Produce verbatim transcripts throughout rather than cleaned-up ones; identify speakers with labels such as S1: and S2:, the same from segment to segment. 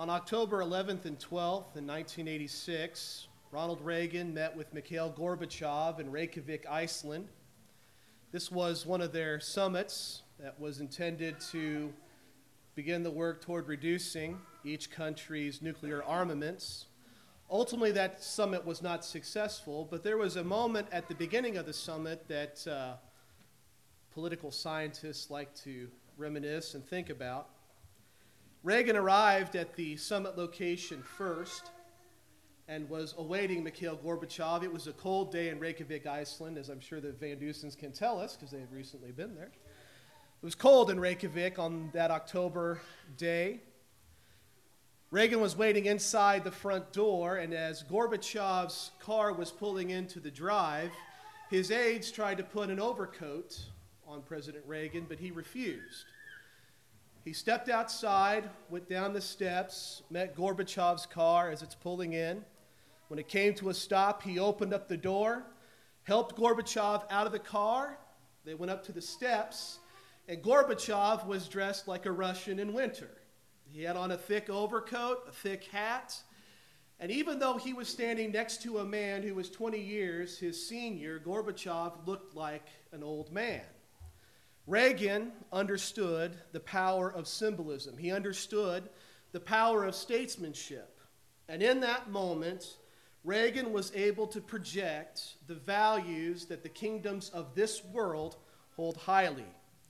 S1: On October eleventh and twelfth in nineteen eighty-six, Ronald Reagan met with Mikhail Gorbachev in Reykjavik, Iceland. This was one of their summits that was intended to begin the work toward reducing each country's nuclear armaments. Ultimately, that summit was not successful, but there was a moment at the beginning of the summit that uh, political scientists like to reminisce and think about. Reagan arrived at the summit location first and was awaiting Mikhail Gorbachev. It was a cold day in Reykjavik, Iceland, as I'm sure the Van Dusens can tell us because they have recently been there. It was cold in Reykjavik on that October day. Reagan was waiting inside the front door, and as Gorbachev's car was pulling into the drive, his aides tried to put an overcoat on President Reagan, but he refused. He stepped outside, went down the steps, met Gorbachev's car as it's pulling in. When it came to a stop, he opened up the door, helped Gorbachev out of the car. They went up to the steps, and Gorbachev was dressed like a Russian in winter. He had on a thick overcoat, a thick hat, and even though he was standing next to a man who was twenty years his senior, Gorbachev looked like an old man. Reagan understood the power of symbolism. He understood the power of statesmanship. And in that moment, Reagan was able to project the values that the kingdoms of this world hold highly.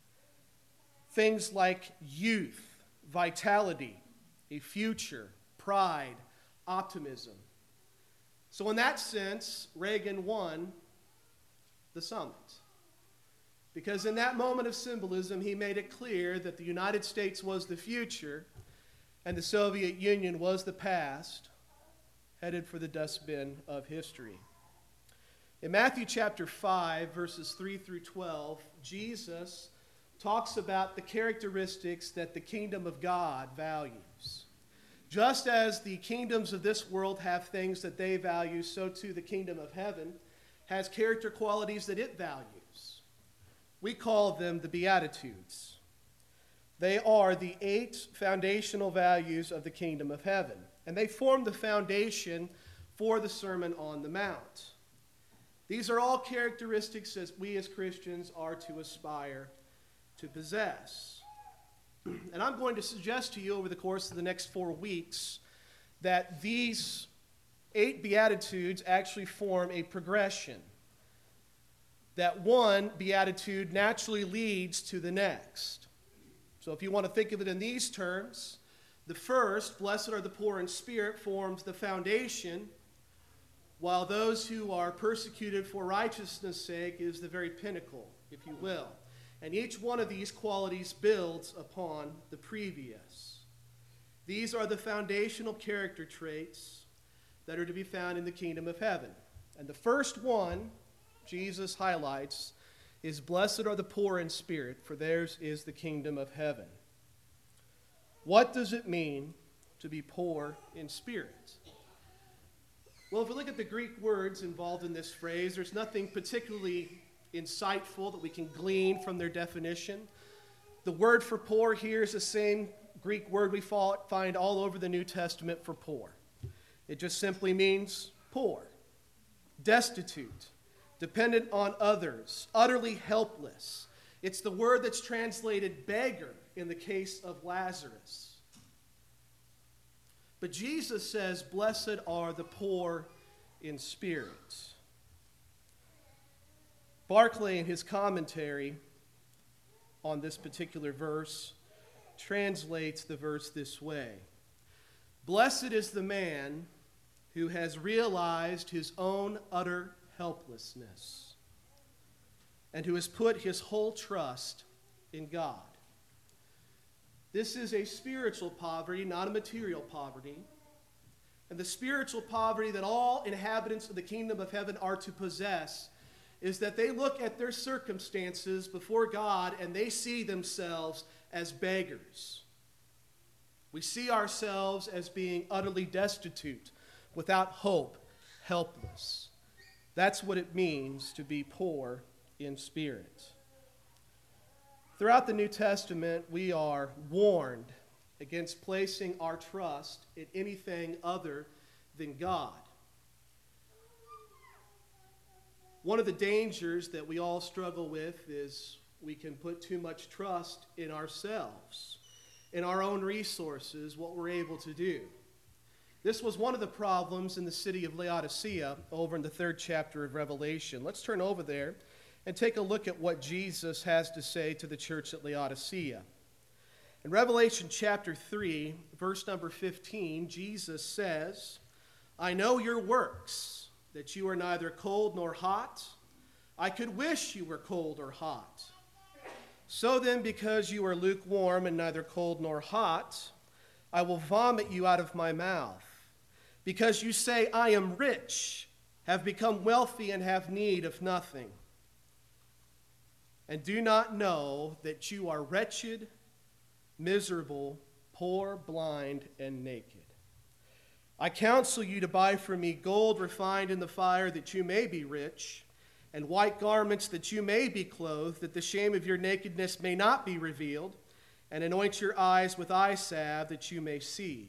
S1: Things like youth, vitality, a future, pride, optimism. So in that sense, Reagan won the summit. Because in that moment of symbolism, he made it clear that the United States was the future and the Soviet Union was the past, headed for the dustbin of history. In Matthew chapter five, verses three through twelve, Jesus talks about the characteristics that the kingdom of God values. Just as the kingdoms of this world have things that they value, so too the kingdom of heaven has character qualities that it values. We call them the Beatitudes. They are the eight foundational values of the kingdom of heaven, and they form the foundation for the Sermon on the Mount. These are all characteristics that we as Christians are to aspire to possess. And I'm going to suggest to you over the course of the next four weeks that these eight Beatitudes actually form a progression. That one beatitude naturally leads to the next. So if you want to think of it in these terms, the first, blessed are the poor in spirit, forms the foundation, while those who are persecuted for righteousness' sake is the very pinnacle, if you will. And each one of these qualities builds upon the previous. These are the foundational character traits that are to be found in the kingdom of heaven. And the first one Jesus highlights is blessed are the poor in spirit, for theirs is the kingdom of heaven. What does it mean to be poor in spirit? Well, if we look at the Greek words involved in this phrase, there's nothing particularly insightful that we can glean from their definition. The word for poor here is the same Greek word we find all over the New Testament for poor. It just simply means poor, destitute, dependent on others, utterly helpless. It's the word that's translated beggar in the case of Lazarus. But Jesus says, blessed are the poor in spirit. Barclay, in his commentary on this particular verse, translates the verse this way. Blessed is the man who has realized his own utter helplessness, and who has put his whole trust in God. This is a spiritual poverty, not a material poverty. And the spiritual poverty that all inhabitants of the kingdom of heaven are to possess is that they look at their circumstances before God and they see themselves as beggars. We see ourselves as being utterly destitute, without hope, helpless. That's what it means to be poor in spirit. Throughout the New Testament, we are warned against placing our trust in anything other than God. One of the dangers that we all struggle with is we can put too much trust in ourselves, in our own resources, what we're able to do. This was one of the problems in the city of Laodicea over in the third chapter of Revelation. Let's turn over there and take a look at what Jesus has to say to the church at Laodicea. In Revelation chapter three, verse number fifteen, Jesus says, "I know your works, that you are neither cold nor hot. I could wish you were cold or hot. So then, because you are lukewarm and neither cold nor hot, I will vomit you out of my mouth. Because you say, I am rich, have become wealthy, and have need of nothing, and do not know that you are wretched, miserable, poor, blind, and naked. I counsel you to buy from me gold refined in the fire, that you may be rich, and white garments, that you may be clothed, that the shame of your nakedness may not be revealed, and anoint your eyes with eye salve, that you may see."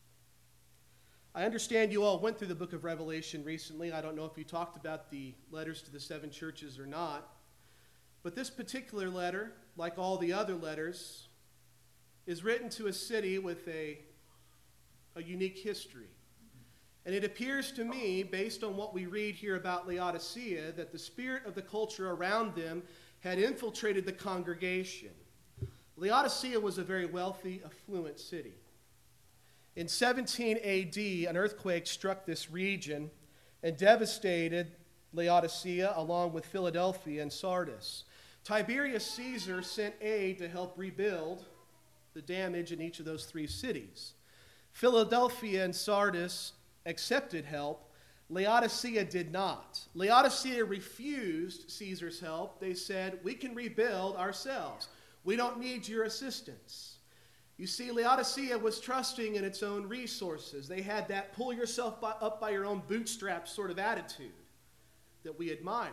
S1: I understand you all went through the book of Revelation recently. I don't know if you talked about the letters to the seven churches or not. But this particular letter, like all the other letters, is written to a city with a, a unique history. And it appears to me, based on what we read here about Laodicea, that the spirit of the culture around them had infiltrated the congregation. Laodicea was a very wealthy, affluent city. In seventeen A D, an earthquake struck this region and devastated Laodicea along with Philadelphia and Sardis. Tiberius Caesar sent aid to help rebuild the damage in each of those three cities. Philadelphia and Sardis accepted help. Laodicea did not. Laodicea refused Caesar's help. They said, we can rebuild ourselves. We don't need your assistance. You see, Laodicea was trusting in its own resources. They had that pull yourself by, up by your own bootstraps sort of attitude that we admire.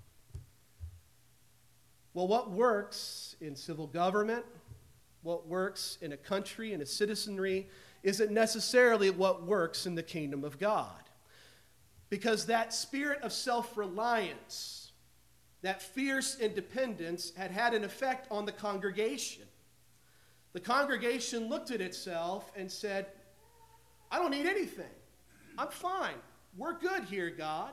S1: Well, what works in civil government, what works in a country, in a citizenry, isn't necessarily what works in the kingdom of God. Because that spirit of self-reliance, that fierce independence, had had an effect on the congregation. The congregation looked at itself and said, I don't need anything. I'm fine. We're good here, God.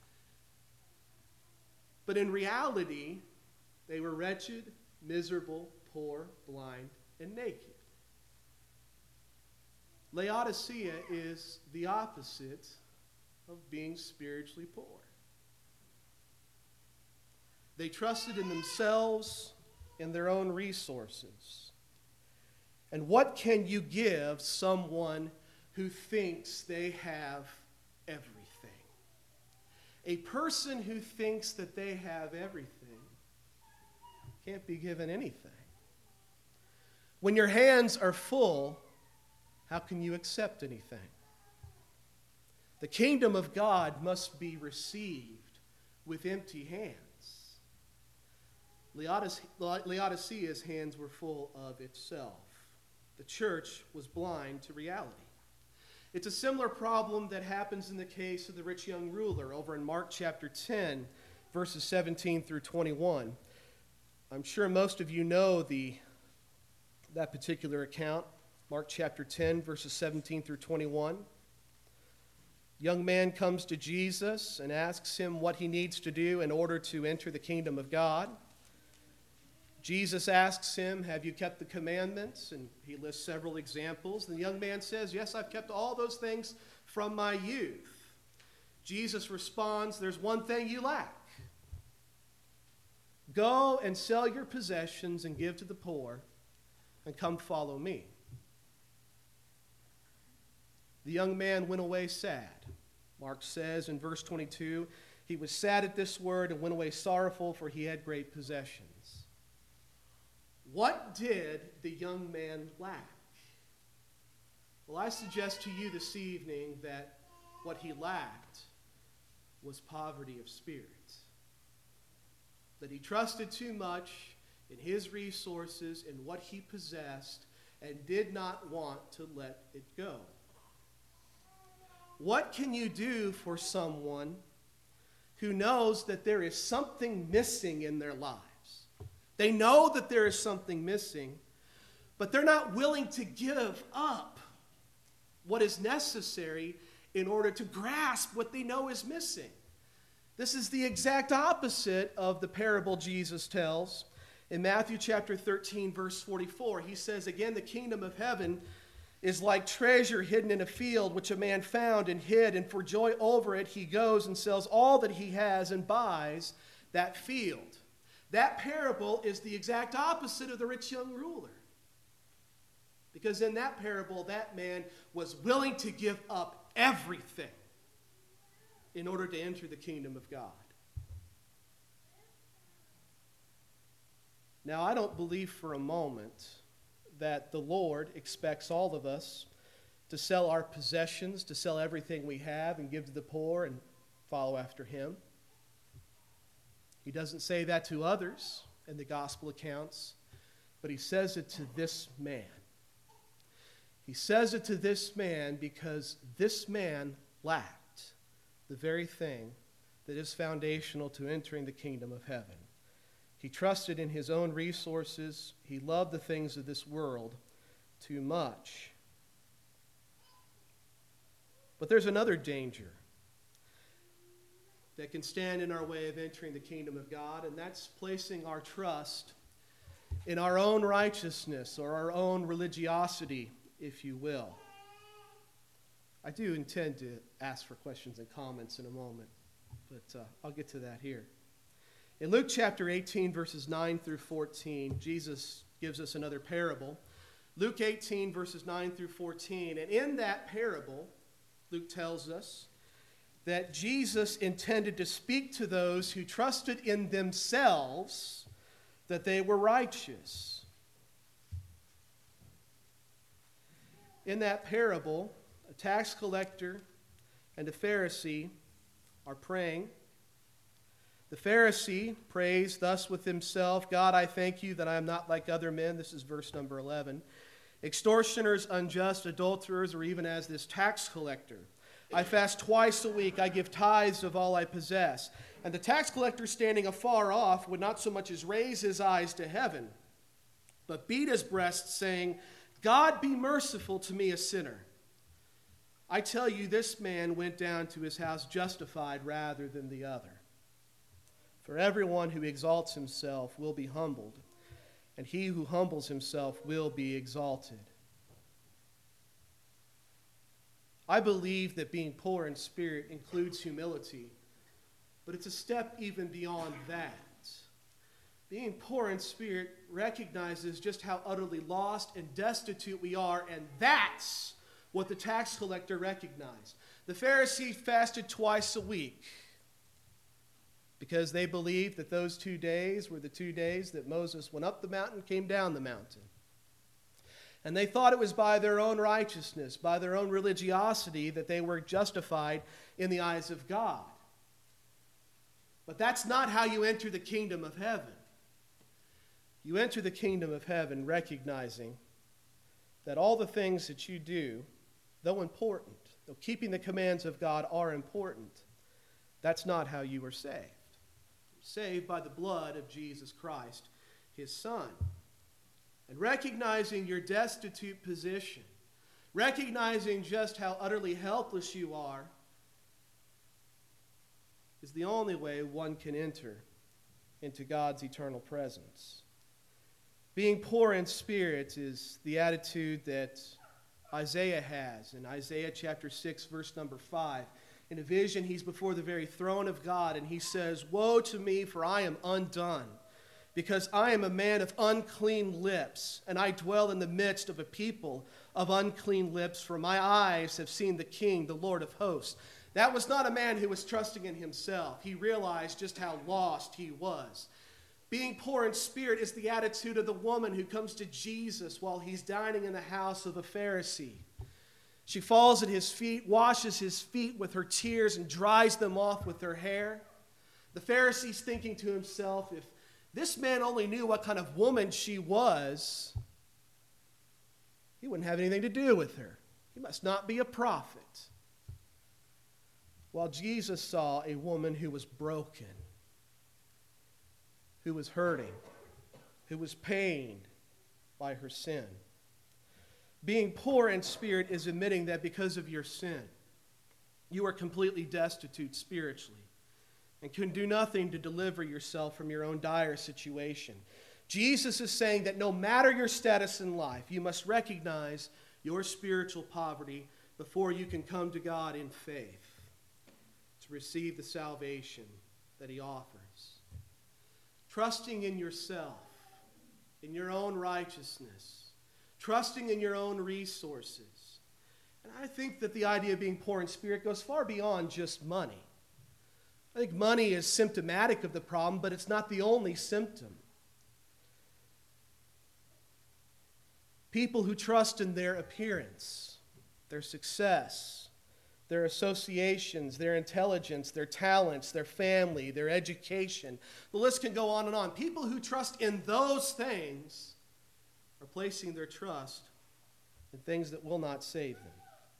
S1: But in reality, they were wretched, miserable, poor, blind, and naked. Laodicea is the opposite of being spiritually poor. They trusted in themselves and their own resources. And what can you give someone who thinks they have everything? A person who thinks that they have everything can't be given anything. When your hands are full, how can you accept anything? The kingdom of God must be received with empty hands. Laodicea's hands were full of itself. The church was blind to reality. It's a similar problem that happens in the case of the rich young ruler over in Mark chapter ten, verses seventeen through twenty-one. I'm sure most of you know the, that particular account, Mark chapter ten, verses seventeen through twenty-one. Young man comes to Jesus and asks him what he needs to do in order to enter the kingdom of God. Jesus asks him, have you kept the commandments? And he lists several examples. The young man says, yes, I've kept all those things from my youth. Jesus responds, there's one thing you lack. Go and sell your possessions and give to the poor, and come follow me. The young man went away sad. Mark says in verse twenty-two, he was sad at this word and went away sorrowful, for he had great possessions. What did the young man lack? Well, I suggest to you this evening that what he lacked was poverty of spirit. That he trusted too much in his resources and what he possessed, and did not want to let it go. What can you do for someone who knows that there is something missing in their lives? They know that there is something missing, but they're not willing to give up what is necessary in order to grasp what they know is missing. This is the exact opposite of the parable Jesus tells. In Matthew chapter thirteen, verse forty-four, he says, again, the kingdom of heaven is like treasure hidden in a field, which a man found and hid, and for joy over it he goes and sells all that he has and buys that field. That parable is the exact opposite of the rich young ruler. Because in that parable, that man was willing to give up everything in order to enter the kingdom of God. Now, I don't believe for a moment that the Lord expects all of us to sell our possessions, to sell everything we have and give to the poor and follow after him. He doesn't say that to others in the gospel accounts, but he says it to this man. He says it to this man because this man lacked the very thing that is foundational to entering the kingdom of heaven. He trusted in his own resources. He loved the things of this world too much. But there's another danger that can stand in our way of entering the kingdom of God, and that's placing our trust in our own righteousness or our own religiosity, if you will. I do intend to ask for questions and comments in a moment, but uh, I'll get to that here. In Luke chapter eighteen, verses nine through fourteen, Jesus gives us another parable. Luke eighteen, verses nine through fourteen, and in that parable, Luke tells us that Jesus intended to speak to those who trusted in themselves that they were righteous. In that parable, a tax collector and a Pharisee are praying. The Pharisee prays thus with himself, God, I thank you that I am not like other men. This is verse number eleven. Extortioners, unjust, adulterers, or even as this tax collector. I fast twice a week. I give tithes of all I possess. And the tax collector, standing afar off, would not so much as raise his eyes to heaven, but beat his breast, saying, God, be merciful to me, a sinner. I tell you, this man went down to his house justified rather than the other. For everyone who exalts himself will be humbled, and he who humbles himself will be exalted. I believe that being poor in spirit includes humility, but it's a step even beyond that. Being poor in spirit recognizes just how utterly lost and destitute we are, and that's what the tax collector recognized. The Pharisee fasted twice a week because they believed that those two days were the two days that Moses went up the mountain, came down the mountain. And they thought it was by their own righteousness, by their own religiosity, that they were justified in the eyes of God. But that's not how you enter the kingdom of heaven. You enter the kingdom of heaven recognizing that all the things that you do, though important, though keeping the commands of God are important, that's not how you are saved. You're saved by the blood of Jesus Christ, his Son. And recognizing your destitute position, recognizing just how utterly helpless you are, is the only way one can enter into God's eternal presence. Being poor in spirit is the attitude that Isaiah has in Isaiah chapter six, verse number five. In a vision, he's before the very throne of God, and he says, Woe to me, for I am undone, because I am a man of unclean lips, and I dwell in the midst of a people of unclean lips, for my eyes have seen the King, the Lord of hosts. That was not a man who was trusting in himself. He realized just how lost he was. Being poor in spirit is the attitude of the woman who comes to Jesus while he's dining in the house of a Pharisee. She falls at his feet, washes his feet with her tears, and dries them off with her hair. The Pharisee's thinking to himself, if this man only knew what kind of woman she was, He wouldn't have anything to do with her. He must not be a prophet. While Jesus saw a woman who was broken, who was hurting, who was pained by her sin. Being poor in spirit is admitting that because of your sin, you are completely destitute spiritually and can do nothing to deliver yourself from your own dire situation. Jesus is saying that no matter your status in life, you must recognize your spiritual poverty before you can come to God in faith to receive the salvation that he offers. Trusting in yourself, in your own righteousness, trusting in your own resources. And I think that the idea of being poor in spirit goes far beyond just money. I think money is symptomatic of the problem, but it's not the only symptom. People who trust in their appearance, their success, their associations, their intelligence, their talents, their family, their education. The list can go on and on. People who trust in those things are placing their trust in things that will not save them.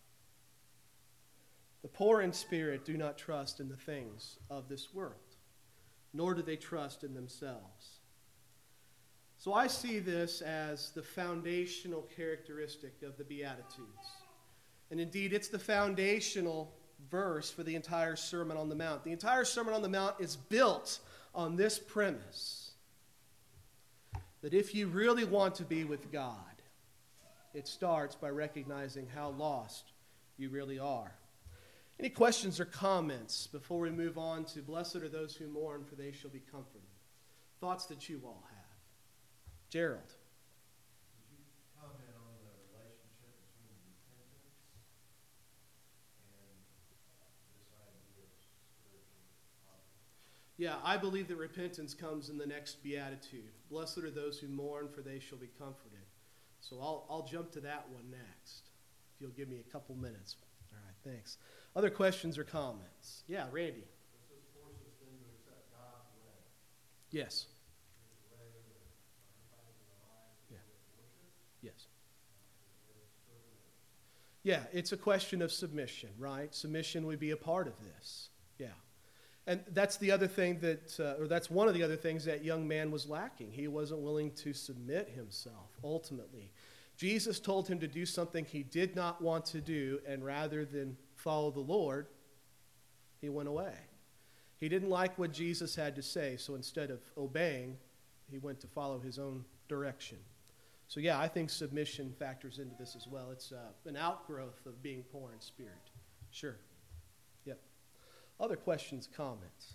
S1: The poor in spirit do not trust in the things of this world, nor do they trust in themselves. So I see this as the foundational characteristic of the Beatitudes. And indeed, it's the foundational verse for the entire Sermon on the Mount. The entire Sermon on the Mount is built on this premise, that if you really want to be with God, it starts by recognizing how lost you really are. Any questions or comments before we move on to blessed are those who mourn, for they shall be comforted? Thoughts that you all have. Gerald.
S2: Would you comment on the relationship between repentance and this idea of spiritual poverty?
S1: Yeah, I believe that repentance comes in the next beatitude. Blessed are those who mourn, for they shall be comforted. So I'll, I'll jump to that one next, if you'll give me a couple minutes. All right, thanks. Other questions or comments? Yeah, Randy.
S2: Does this force us then to accept God's way?
S1: Yes.
S2: His way that sacrifices our lives to
S1: Yeah.
S2: worship?
S1: Yes.
S2: His way of serving?
S1: Yeah, it's a question of submission, right? Submission would be a part of this. Yeah. And that's the other thing that, uh, or that's one of the other things that young man was lacking. He wasn't willing to submit himself, ultimately. Jesus told him to do something he did not want to do, and rather than follow the Lord, he went away. He didn't like what Jesus had to say, so instead of obeying, he went to follow his own direction. So yeah, I think submission factors into this as well. It's uh, an outgrowth of being poor in spirit. Sure. Yep. Other questions, comments?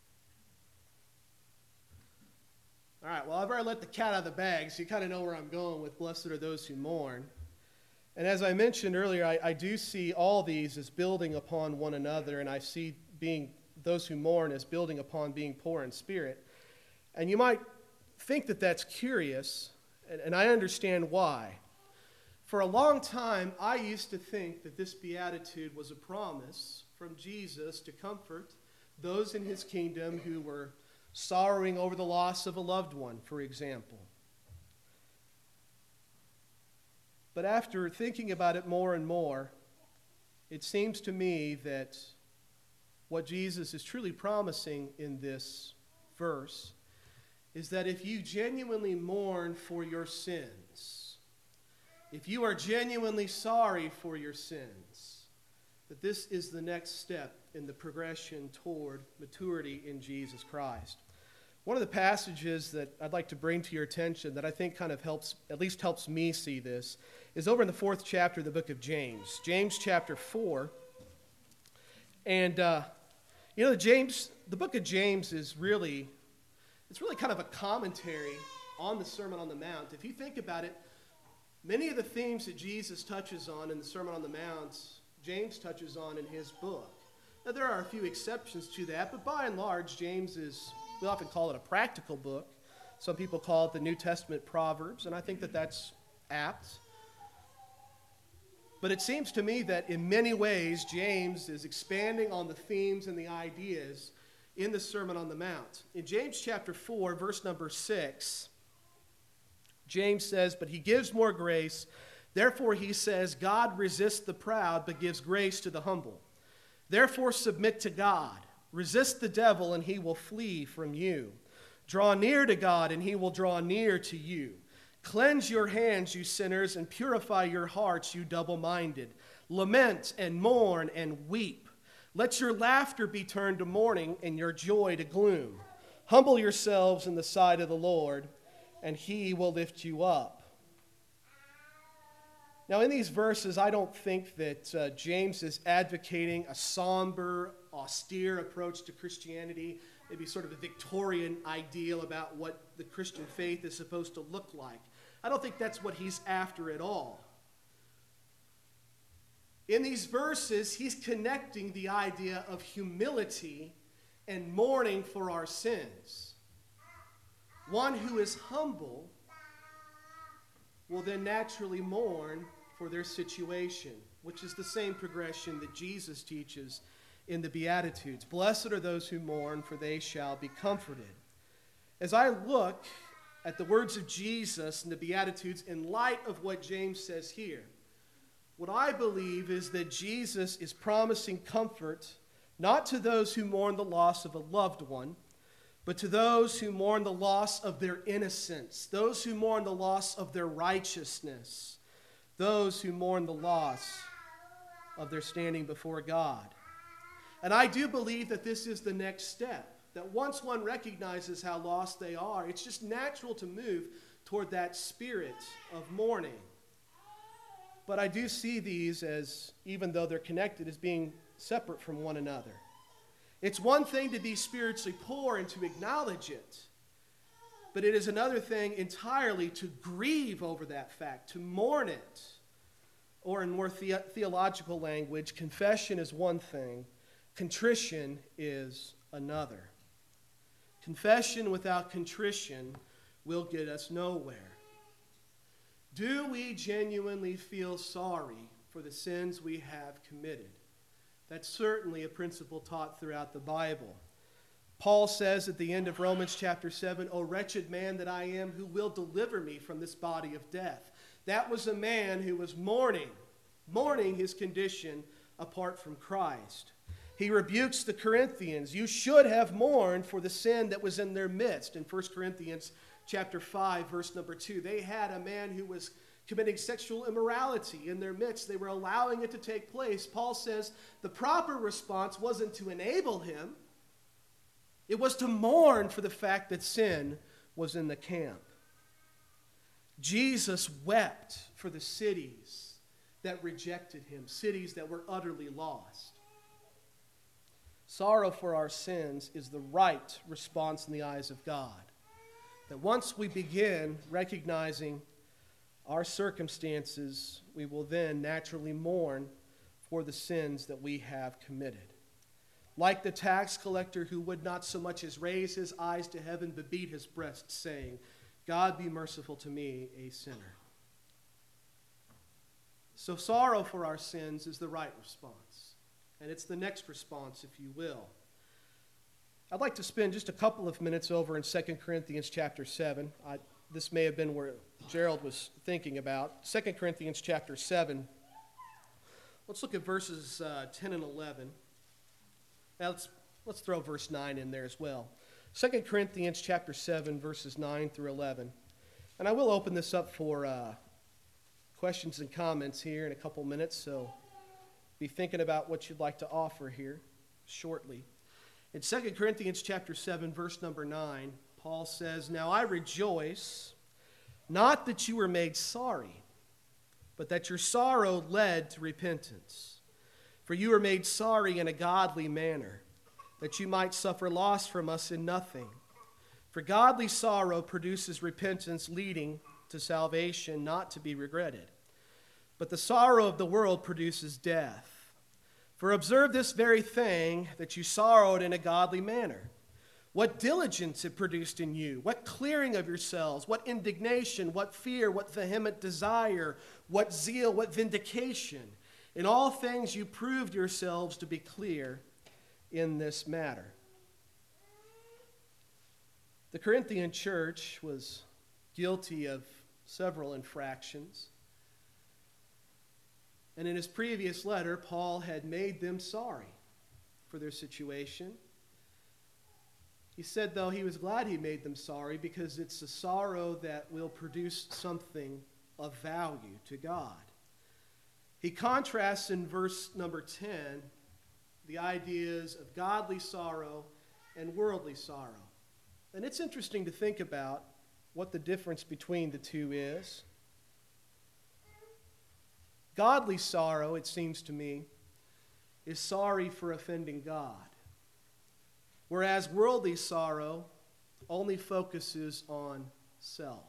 S1: All right, well, I've already let the cat out of the bag, so you kind of know where I'm going with blessed are those who mourn. And as I mentioned earlier, I, I do see all these as building upon one another, and I see being those who mourn as building upon being poor in spirit. And you might think that that's curious, and, and I understand why. For a long time, I used to think that this beatitude was a promise from Jesus to comfort those in his kingdom who were sorrowing over the loss of a loved one, for example. But after thinking about it more and more, it seems to me that what Jesus is truly promising in this verse is that if you genuinely mourn for your sins, if you are genuinely sorry for your sins, that this is the next step in the progression toward maturity in Jesus Christ. One of the passages that I'd like to bring to your attention that I think kind of helps, at least helps me see this, is over in the fourth chapter of the book of James. James chapter four. And, uh, you know, James, the book of James is really, it's really kind of a commentary on the Sermon on the Mount. If you think about it, many of the themes that Jesus touches on in the Sermon on the Mount, James touches on in his book. Now, there are a few exceptions to that, but by and large, James is, we often call it a practical book. Some people call it the New Testament Proverbs, and I think that that's apt. But it seems to me that in many ways, James is expanding on the themes and the ideas in the Sermon on the Mount. In James chapter four, verse number six, James says, "But he gives more grace. Therefore, he says, God resists the proud, but gives grace to the humble. Therefore, submit to God. Resist the devil, and he will flee from you. Draw near to God, and he will draw near to you. Cleanse your hands, you sinners, and purify your hearts, you double-minded. Lament and mourn and weep. Let your laughter be turned to mourning and your joy to gloom. Humble yourselves in the sight of the Lord, and he will lift you up. Now, in these verses, I don't think that uh, James is advocating a somber, austere approach to Christianity, maybe sort of a Victorian ideal about what the Christian faith is supposed to look like. I don't think that's what he's after at all. In these verses, he's connecting the idea of humility and mourning for our sins. One who is humble will then naturally mourn for their situation, which is the same progression that Jesus teaches in the Beatitudes. Blessed are those who mourn, for they shall be comforted. As I look at the words of Jesus in the Beatitudes in light of what James says here, what I believe is that Jesus is promising comfort not to those who mourn the loss of a loved one, but to those who mourn the loss of their innocence, those who mourn the loss of their righteousness, those who mourn the loss of their standing before God. And I do believe that this is the next step, that once one recognizes how lost they are, it's just natural to move toward that spirit of mourning. But I do see these as, even though they're connected, as being separate from one another. It's one thing to be spiritually poor and to acknowledge it, but it is another thing entirely to grieve over that fact, to mourn it. Or in more the- theological language, confession is one thing, contrition is another. Confession without contrition will get us nowhere. Do we genuinely feel sorry for the sins we have committed? That's certainly a principle taught throughout the Bible. Paul says at the end of Romans chapter seven, O wretched man that I am, who will deliver me from this body of death? That was a man who was mourning, mourning his condition apart from Christ. He rebukes the Corinthians. You should have mourned for the sin that was in their midst. In First Corinthians chapter five, verse number two, they had a man who was committing sexual immorality in their midst. They were allowing it to take place. Paul says the proper response wasn't to enable him. It was to mourn for the fact that sin was in the camp. Jesus wept for the cities that rejected him, cities that were utterly lost. Sorrow for our sins is the right response in the eyes of God. That once we begin recognizing our circumstances, we will then naturally mourn for the sins that we have committed. Like the tax collector who would not so much as raise his eyes to heaven, but beat his breast, saying, God be merciful to me, a sinner. So sorrow for our sins is the right response. And it's the next response, if you will. I'd like to spend just a couple of minutes over in Second Corinthians chapter seven. I, this may have been where Gerald was thinking about. Second Corinthians chapter seven. Let's look at verses uh, ten and eleven. Now let's, let's throw verse nine in there as well. Second Corinthians chapter seven, verses nine through eleven. And I will open this up for uh, questions and comments here in a couple minutes, so be thinking about what you'd like to offer here shortly. In Second Corinthians chapter seven, verse number nine, Paul says, Now I rejoice, not that you were made sorry, but that your sorrow led to repentance. For you were made sorry in a godly manner, that you might suffer loss from us in nothing. For godly sorrow produces repentance leading to salvation, not to be regretted. But the sorrow of the world produces death. For observe this very thing, that you sorrowed in a godly manner. What diligence it produced in you, what clearing of yourselves, what indignation, what fear, what vehement desire, what zeal, what vindication. In all things you proved yourselves to be clear in this matter. The Corinthian church was guilty of several infractions. And in his previous letter, Paul had made them sorry for their situation. He said, though, he was glad he made them sorry because it's a sorrow that will produce something of value to God. He contrasts in verse number ten the ideas of godly sorrow and worldly sorrow. And it's interesting to think about what the difference between the two is. Godly sorrow, it seems to me, is sorry for offending God, whereas worldly sorrow only focuses on self.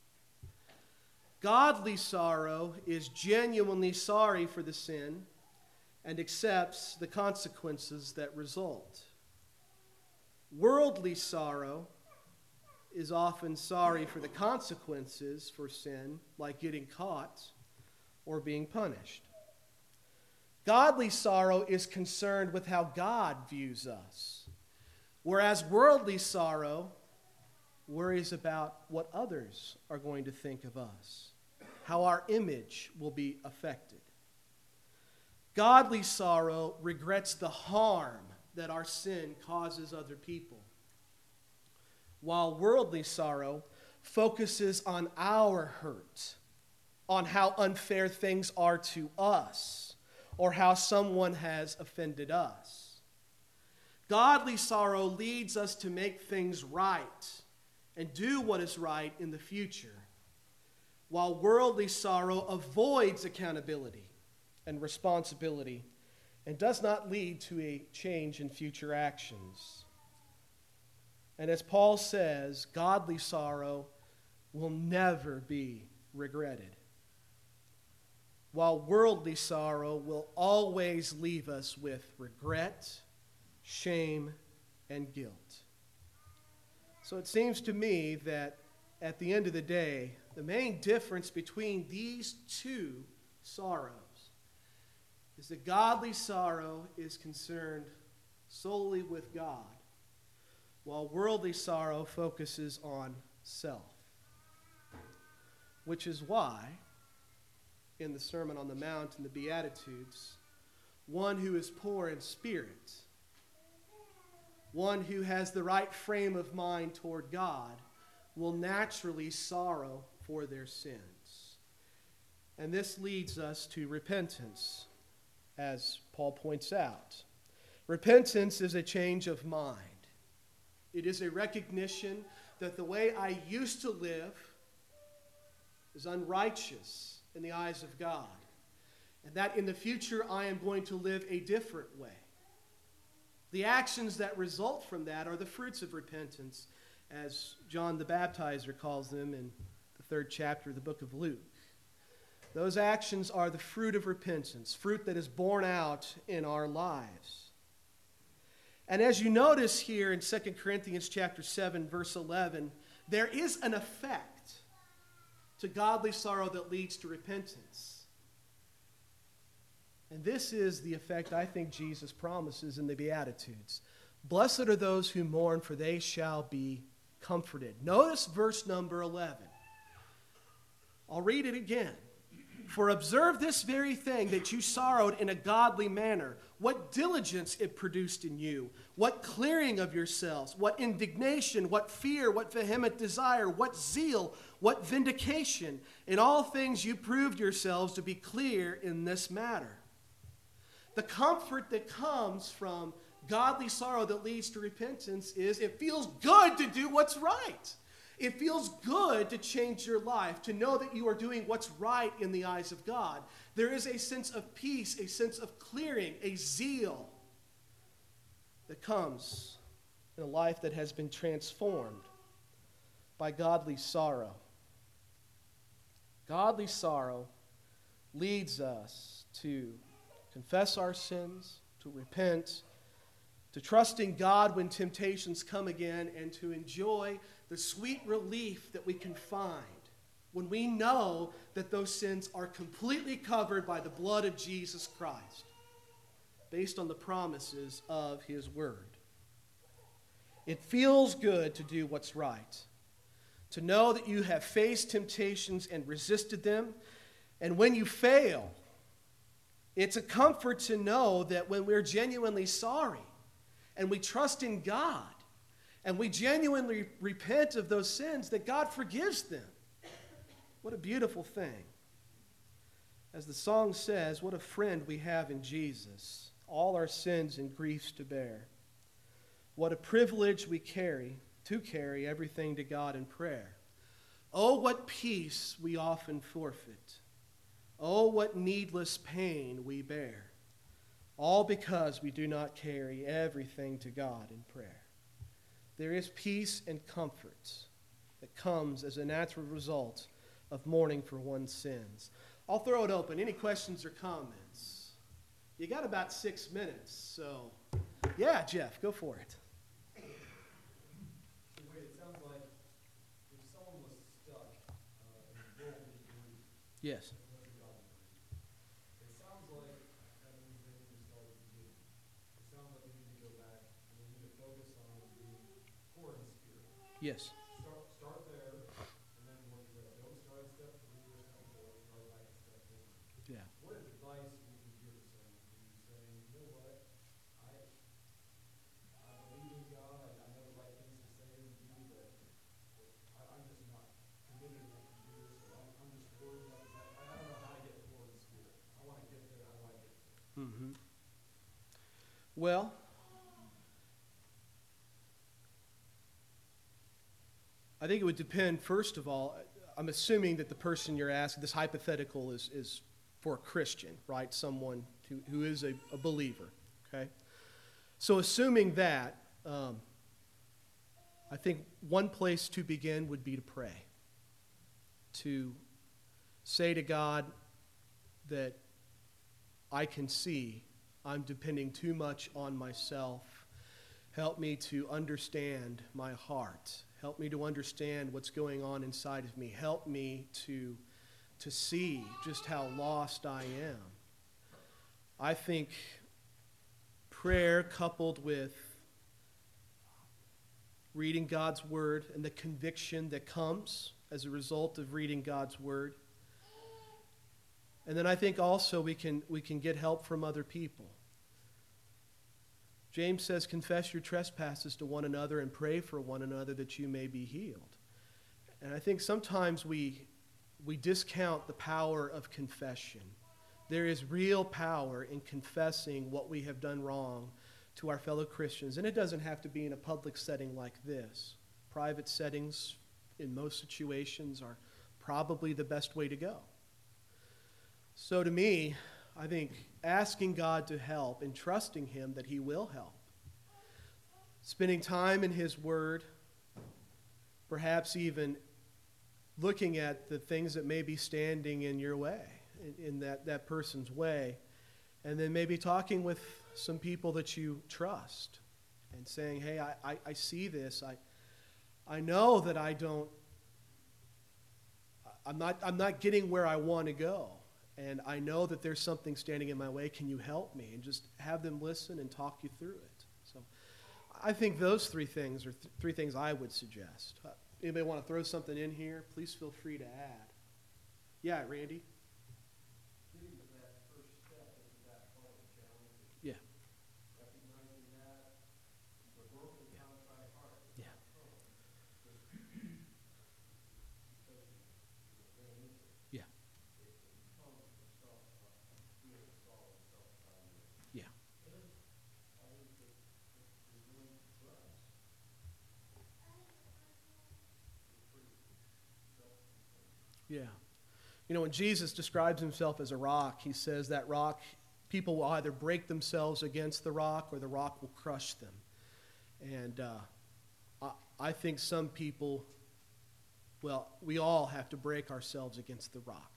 S1: Godly sorrow is genuinely sorry for the sin and accepts the consequences that result. Worldly sorrow is often sorry for the consequences for sin, like getting caught or being punished. Godly sorrow is concerned with how God views us, whereas worldly sorrow worries about what others are going to think of us, how our image will be affected. Godly sorrow regrets the harm that our sin causes other people, while worldly sorrow focuses on our hurt, on how unfair things are to us, or how someone has offended us. Godly sorrow leads us to make things right and do what is right in the future, while worldly sorrow avoids accountability and responsibility and does not lead to a change in future actions. And as Paul says, godly sorrow will never be regretted, while worldly sorrow will always leave us with regret, shame, and guilt. So it seems to me that at the end of the day, the main difference between these two sorrows is that godly sorrow is concerned solely with God, while worldly sorrow focuses on self. Which is why, in the Sermon on the Mount and the Beatitudes, one who is poor in spirit, one who has the right frame of mind toward God, will naturally sorrow for their sins. And this leads us to repentance, as Paul points out. Repentance is a change of mind. It is a recognition that the way I used to live is unrighteous in the eyes of God, and that in the future I am going to live a different way. The actions that result from that are the fruits of repentance, as John the Baptizer calls them in the third chapter of the book of Luke. Those actions are the fruit of repentance, fruit that is borne out in our lives. And as you notice here in Second Corinthians chapter seven, verse eleven, there is an effect to godly sorrow that leads to repentance. And this is the effect I think Jesus promises in the Beatitudes. Blessed are those who mourn, for they shall be comforted. Notice verse number eleven. I'll read it again. For observe this very thing, that you sorrowed in a godly manner, what diligence it produced in you, what clearing of yourselves, what indignation, what fear, what vehement desire, what zeal, what vindication. In all things you proved yourselves to be clear in this matter. The comfort that comes from godly sorrow that leads to repentance is it feels good to do what's right. It feels good to change your life, to know that you are doing what's right in the eyes of God. There is a sense of peace, a sense of clearing, a zeal that comes in a life that has been transformed by godly sorrow. Godly sorrow leads us to confess our sins, to repent, to trust in God when temptations come again, and to enjoy the sweet relief that we can find when we know that those sins are completely covered by the blood of Jesus Christ, based on the promises of His Word. It feels good to do what's right, to know that you have faced temptations and resisted them, and when you fail, It's a comfort to know that when we're genuinely sorry and we trust in God and we genuinely repent of those sins, that God forgives them. What a beautiful thing. As the song says, what a friend we have in Jesus, all our sins and griefs to bear. What a privilege we carry to carry everything to God in prayer. Oh, what peace we often forfeit. Oh, what needless pain we bear. All because we do not carry everything to God in prayer. There is peace and comfort that comes as a natural result of mourning for one's sins. I'll throw it open. Any questions or comments? You got about six minutes, so yeah, Jeff, go for it.
S2: Wait, it sounds like if someone was stuck uh, in broken grief,
S1: Yes.
S2: was a God grief, it sounds like that means they need to start at the beginning. It sounds like we need to go back and we need to focus on being poor in spirit.
S1: Yes.
S2: Start, start there and then work your way up. Don't start at step three or step four, start back at step one.
S1: Yeah.
S2: What advice would you give to someone who's saying, you know what, I, I believe in God, I, I know the right things to say and do, but I, I'm just not committed enough to do this, or I'm, I'm just worried about this. I, I don't know how to get poor in spirit. I want to get there. How do I get there?
S1: Mm-hmm. Well, I think it would depend, first of all, I'm assuming that the person you're asking, this hypothetical is, is for a Christian, right? Someone who, who is a, a believer, okay? So assuming that, um, I think one place to begin would be to pray. To say to God that I can see I'm depending too much on myself. Help me to understand my heart. Help me to understand what's going on inside of me. Help me to, to see just how lost I am. I think prayer coupled with reading God's Word and the conviction that comes as a result of reading God's Word. And then I think also we can, we can get help from other people. James says, confess your trespasses to one another and pray for one another that you may be healed. And I think sometimes we, we discount the power of confession. There is real power in confessing what we have done wrong to our fellow Christians. And it doesn't have to be in a public setting like this. Private settings, in most situations, are probably the best way to go. So to me, I think asking God to help and trusting Him that He will help. Spending time in His Word, perhaps even looking at the things that may be standing in your way, in, in that, that person's way, and then maybe talking with some people that you trust and saying, hey, I, I, I see this. I, I know that I don't, I'm not, I'm not getting where I want to go. And I know that there's something standing in my way. Can you help me? And just have them listen and talk you through it. So I think those three things are th- three things I would suggest. Uh, anybody want to throw something in here? Please feel free to add. Yeah, Randy?
S2: Getting to that first step into that part of the challenge.
S1: Yeah.
S2: Recognizing that the broken,
S1: Yeah.
S2: contrite heart is
S1: Yeah.
S2: not home. Just because you ran into it.
S1: Yeah.
S2: It comes from self, being solid, self-evaluation.
S1: Yeah.
S2: And I think that is willing to trust. It's pretty self-contained.
S1: Yeah. You know, when Jesus describes Himself as a rock, He says that rock, people will either break themselves against the rock or the rock will crush them. And uh, I, I think some people, well, we all have to break ourselves against the rock.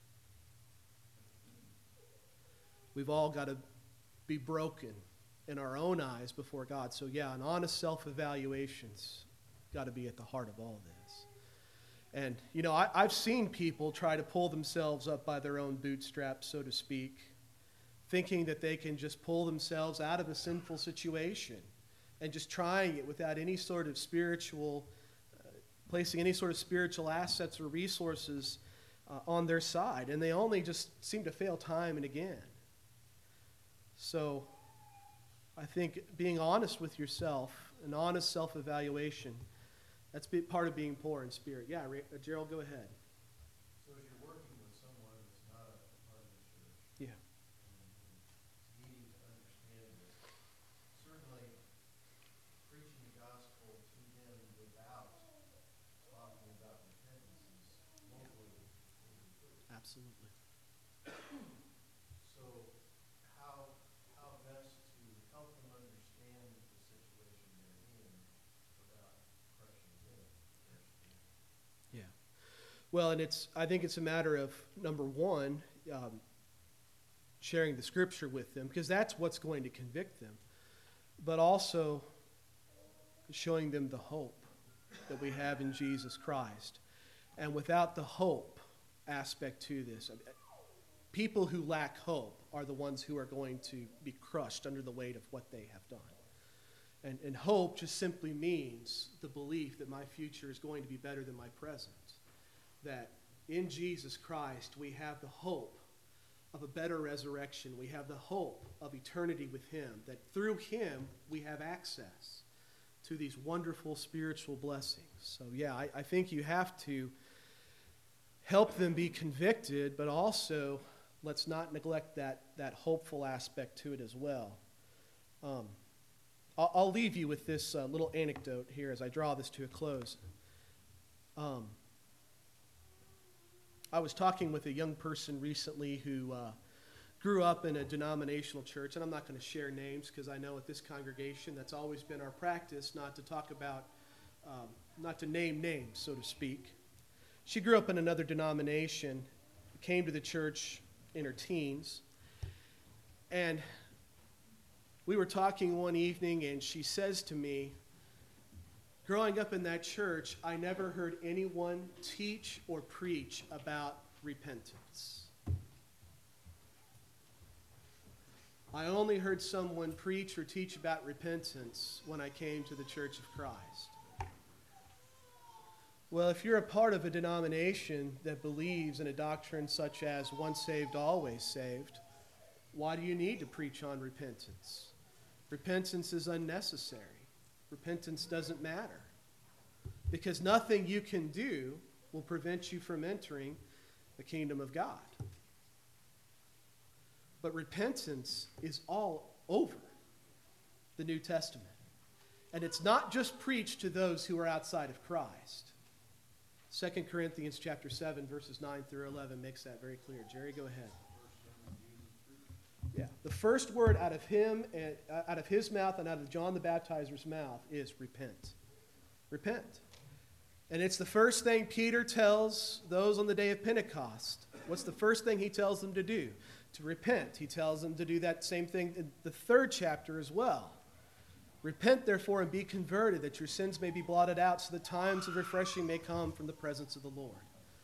S1: We've all got to be broken in our own eyes before God. So yeah, an honest self-evaluation's got to be at the heart of all this. And, you know, I, I've seen people try to pull themselves up by their own bootstraps, so to speak, thinking that they can just pull themselves out of a sinful situation and just trying it without any sort of spiritual, uh, placing any sort of spiritual assets or resources uh, on their side. And they only just seem to fail time and again. So I think being honest with yourself, an honest self-evaluation, that's be, part of being poor in spirit. Yeah, Ray, uh, Gerald, go ahead.
S2: So as you're working with someone that's not a part of the church,
S1: Yeah.
S2: and, and needing to understand this, certainly preaching the gospel to them without talking about repentance is woefully incomplete.
S1: Absolutely.
S2: So how how best to help them understand the situation they're in without crushing them?
S1: Yeah. Well, and it's I think it's a matter of, number one, um, sharing the scripture with them, because that's what's going to convict them, but also showing them the hope that we have in Jesus Christ. And without the hope aspect to this, people who lack hope are the ones who are going to be crushed under the weight of what they have done. And, and hope just simply means the belief that my future is going to be better than my present. That in Jesus Christ we have the hope of a better resurrection. We have the hope of eternity with Him. That through Him we have access to these wonderful spiritual blessings. So yeah, I, I think you have to help them be convicted, but also let's not neglect that, that hopeful aspect to it as well. Um, I'll, I'll leave you with this uh, little anecdote here as I draw this to a close. Um, I was talking with a young person recently who uh, grew up in a denominational church, and I'm not going to share names because I know at this congregation that's always been our practice not to talk about, um, not to name names, so to speak. She grew up in another denomination, came to the church in her teens, and we were talking one evening, and she says to me, growing up in that church, I never heard anyone teach or preach about repentance. I only heard someone preach or teach about repentance when I came to the Church of Christ. Well, if you're a part of a denomination that believes in a doctrine such as once saved, always saved, why do you need to preach on repentance? Repentance is unnecessary. Repentance doesn't matter. Because nothing you can do will prevent you from entering the kingdom of God. But repentance is all over the New Testament. And it's not just preached to those who are outside of Christ. Second Corinthians chapter seven, verses nine through eleven makes that very clear. Jerry, go ahead. Yeah, the first word out of him, and uh, out of his mouth and out of John the Baptizer's mouth is repent. Repent. And it's the first thing Peter tells those on the day of Pentecost. What's the first thing he tells them to do? To repent. He tells them to do that same thing in the third chapter as well. Repent, therefore, and be converted, that your sins may be blotted out, so the times of refreshing may come from the presence of the Lord.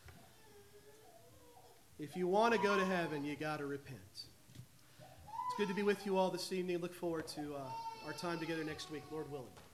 S1: If you want to go to heaven, you got to repent. It's good to be with you all this evening. Look forward to uh, our time together next week, Lord willing.